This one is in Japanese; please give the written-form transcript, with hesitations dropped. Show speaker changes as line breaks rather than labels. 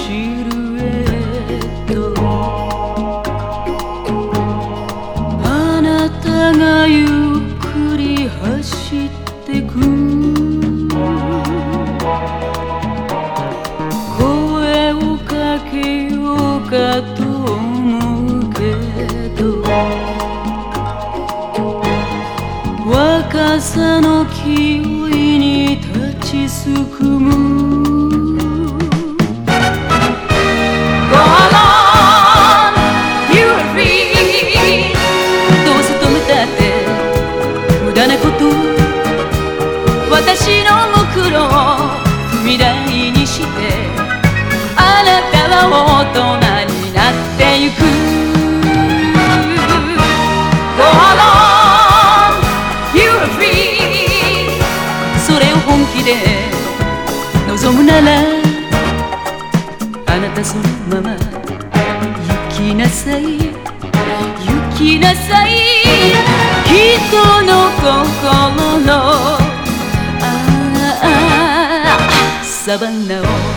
シルエット、あなたがゆっくり走ってく、声をかけようかと思うけど、若さの気負いに立ちすくむ。Go along, you are free。 どうせ止めたって無駄なこと、私の目論を踏み台にして、あなたは大人になってゆく。 Go along, you are free。 それを本気で望むなら、あなたそのまま行きなさい、行きなさい。人の心のサバンナを